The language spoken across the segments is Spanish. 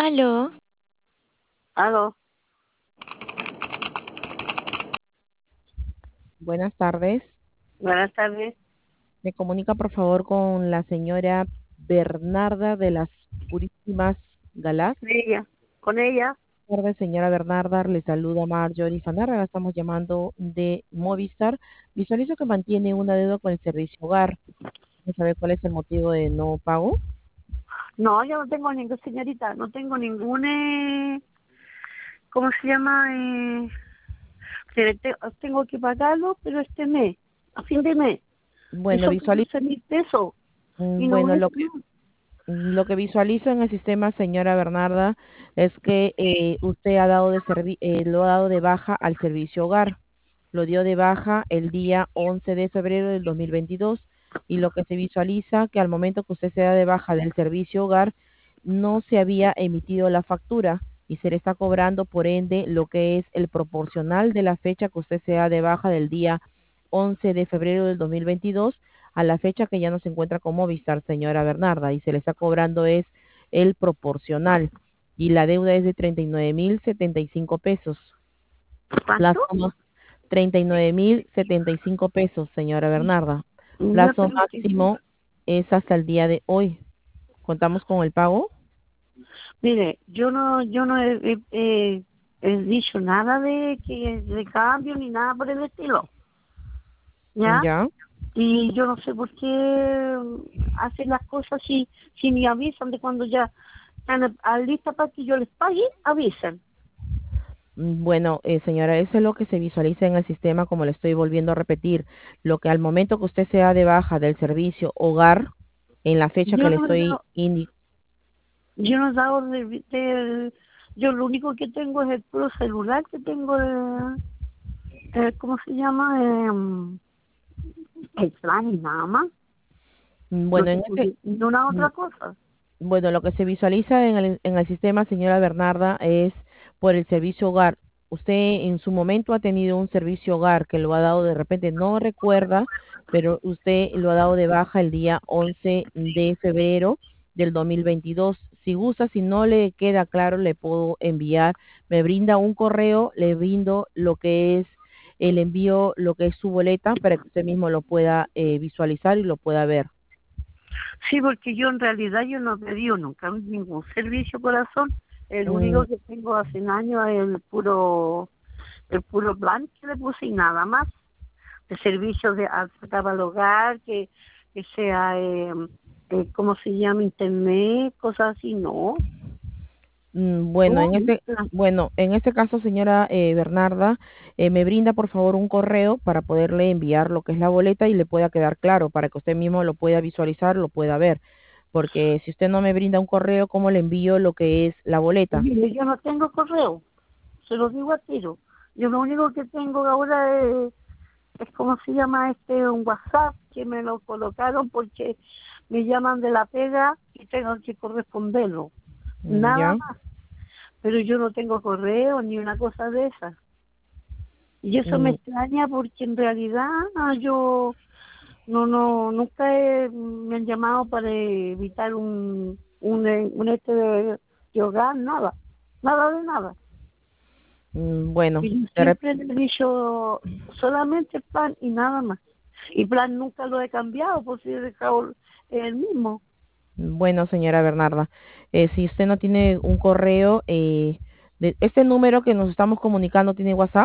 Aló, Aló, Buenas tardes. buenas tardes. Me comunica por favor con la señora Bernarda de las Purísimas Galás. Ella, con ella. Buenas tardes, señora Bernarda. Le saluda Marjorie Fanarra. La estamos llamando de Movistar. Visualizo que mantiene una deuda con el servicio hogar. ¿No sabe cuál es el motivo de no pago? No, yo no tengo ninguna señorita, no tengo ningún, ¿cómo se llama? Tengo que pagarlo, pero este mes, a fin de mes. Y Bueno, son 14.000 pesos. Y no bueno, es más. lo que visualizo en el sistema, señora Bernarda, es que usted ha dado lo ha dado de baja al servicio hogar. Lo dio de baja el día 11 de febrero del 2022 y lo que se visualiza que al momento que usted se da de baja del servicio hogar no se había emitido la factura y se le está cobrando por ende lo que es el proporcional de la fecha que usted se da de baja del día 11 de febrero del 2022 a la fecha que ya no se encuentra con Movistar, señora Bernarda, y se le está cobrando es el proporcional y la deuda es de 39.075 pesos. ¿Cuánto? Plazo 39.075 pesos, señora Bernarda. Ya, Plazo pero máximo es hasta el día de hoy. ¿Contamos con el pago? mire, yo no he dicho nada de cambio ni nada por el estilo. ¿Ya? Ya. Y yo no sé por qué hacen las cosas si me avisan de cuando ya están listas para que yo les pague, avisan. Bueno, señora, eso es lo que se visualiza en el sistema, como le estoy volviendo a repetir. Lo que al momento que usted sea de baja del servicio hogar, en la fecha que Yo le no he estoy dado, yo no he dado yo lo único que tengo es el puro celular que tengo ¿cómo se llama? El plan y nada más. No bueno, tengo ninguna otra cosa. bueno, lo que se visualiza en el sistema, señora Bernarda, es por el servicio hogar. Usted en su momento ha tenido un servicio hogar que lo ha dado de repente, no recuerda, pero usted lo ha dado de baja el día 11 de febrero del 2022. Si gusta, si no le queda claro, le puedo enviar, me brinda un correo, le brindo lo que es el envío, lo que es su boleta, para que usted mismo lo pueda visualizar y lo pueda ver. Sí, porque yo en realidad yo no he pedido nunca ningún servicio, corazón. El Mm, único que tengo hace un año es el puro plan que le puse y nada más. De servicios de al hogar, que sea, ¿cómo se llama? Internet, cosas así, no. Bueno, No, nunca. en este caso, señora Bernarda, me brinda por favor un correo para poderle enviar lo que es la boleta y le pueda quedar claro, para que usted mismo lo pueda visualizar, lo pueda ver. Porque si usted no me brinda un correo, ¿cómo le envío lo que es la boleta? Mire, yo no tengo correo, se lo digo a tiro. Yo lo único que tengo ahora ¿cómo se llama? Un WhatsApp que me lo colocaron porque me llaman de la pega y tengo que corresponderlo. Nada ¿Ya? más. Pero yo no tengo correo ni una cosa de esa. Y eso me Mm, extraña porque en realidad yo nunca me han llamado para evitar un de hogar, nada, nada de nada. bueno, Y yo de rep- siempre le he dicho solamente plan y nada más. Y plan nunca lo he cambiado, pues si he dejado el mismo. bueno, señora Bernarda, si usted no tiene un correo, este número que nos estamos comunicando tiene WhatsApp,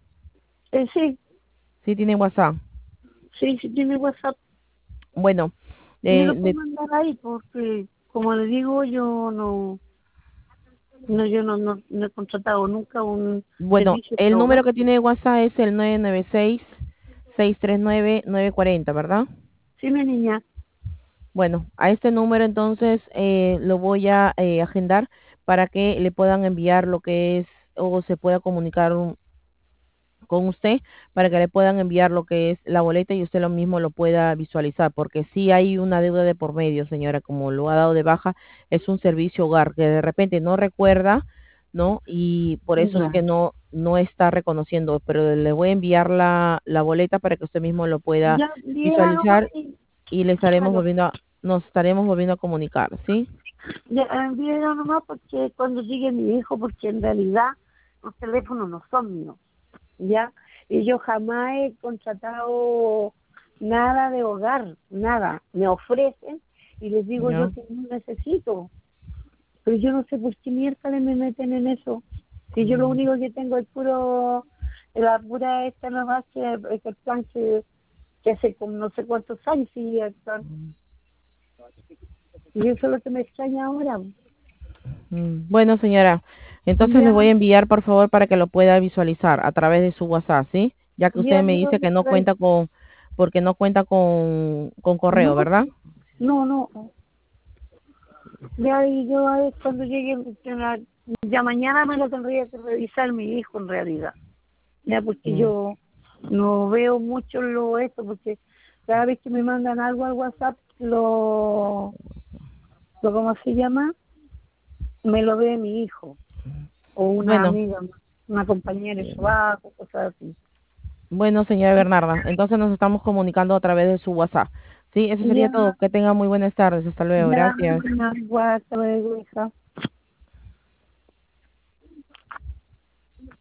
Sí, sí tiene WhatsApp. sí tiene WhatsApp. Bueno, Me lo puedo de mandar ahí porque, como le digo, yo no he contratado nunca un Bueno, servicio de el hogar. número que tiene WhatsApp es el 996-639-940, ¿verdad? Sí, mi niña. Bueno, a este número entonces lo voy a agendar para que le puedan enviar lo que es o se pueda comunicar con usted para que le puedan enviar lo que es la boleta y usted lo mismo lo pueda visualizar, porque sí hay una deuda de por medio, señora, como lo ha dado de baja, es un servicio hogar que de repente no recuerda, ¿no? Y por eso es Ya, que no está reconociendo, pero le voy a enviar la boleta para que usted mismo lo pueda ya, dígalo visualizar ahí, y le estaremos dígalo. volviendo nos estaremos volviendo a comunicar, ¿sí? Ya, envíenlo nomás porque cuando llegue mi hijo, porque en realidad los teléfonos no son míos, ¿ya? Y yo jamás he contratado nada de hogar, nada. Me ofrecen y les digo ¿Ya? yo que no necesito. Pero yo no sé por qué miércoles me meten en eso. Si yo lo Mm. único que tengo es la pura esta nomás que el plan que hace como no sé cuántos años sigue el plan. Y eso es lo que me extraña ahora. Bueno, señora, entonces le Ya, voy a enviar, por favor, para que lo pueda visualizar a través de su WhatsApp, ¿sí? Ya que usted ya me me lo dice que no trae. cuenta porque no cuenta con correo, No, ¿verdad? no. Ya, y yo a ver, cuando llegue, ya mañana me lo tendría que revisar mi hijo en realidad. Ya, porque Mm. yo no veo mucho esto, porque cada vez que me mandan algo al WhatsApp, ¿cómo se llama? Me lo ve mi hijo o una Bueno, amiga, una compañera de trabajo, cosas así. bueno, señora Bernarda, entonces nos estamos comunicando a través de su WhatsApp. Sí, eso sería Ya, todo. Que tenga muy buenas tardes. Hasta luego. ya, Gracias. igual, hasta luego, hija.